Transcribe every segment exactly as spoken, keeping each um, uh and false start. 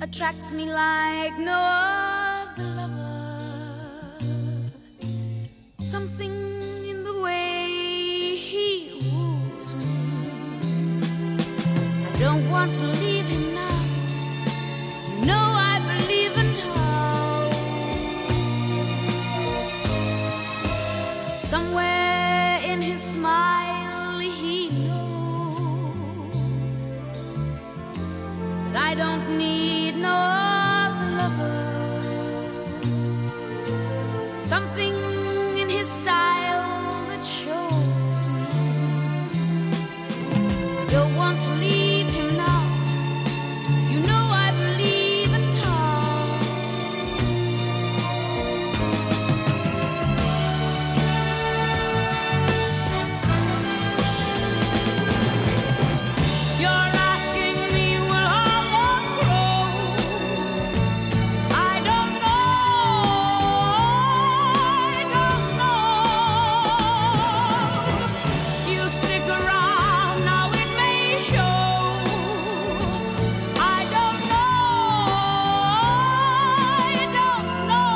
attracts me like no other lover. Something in the way he woos me. I don't want to leave him now. You know I believe in how. Somewhere in his smile he knows that I don't need no other lover. Something in his style that shows me I don't want to leave him now. You know I believe in how. You're asking me will our love grow? I don't know. I don't know. You stick around now, it may show. I don't know. I don't know.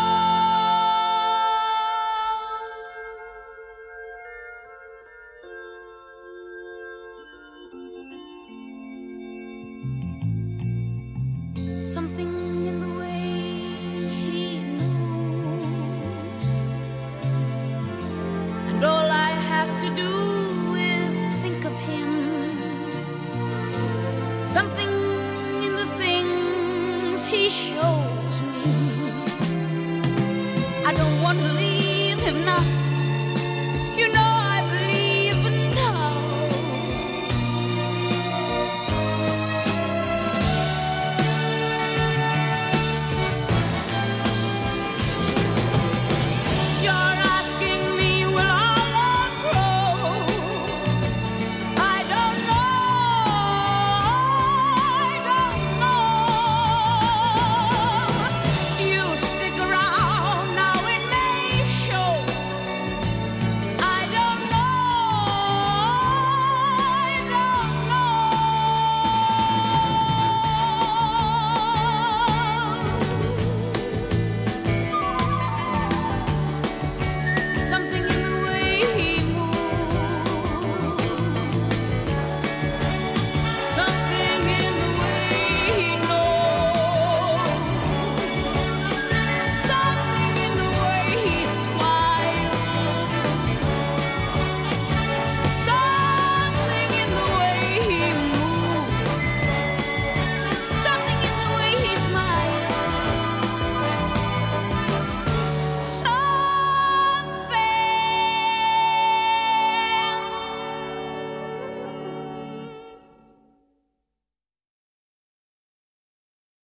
Something in the way he knows, and all I have to do is think of him. Something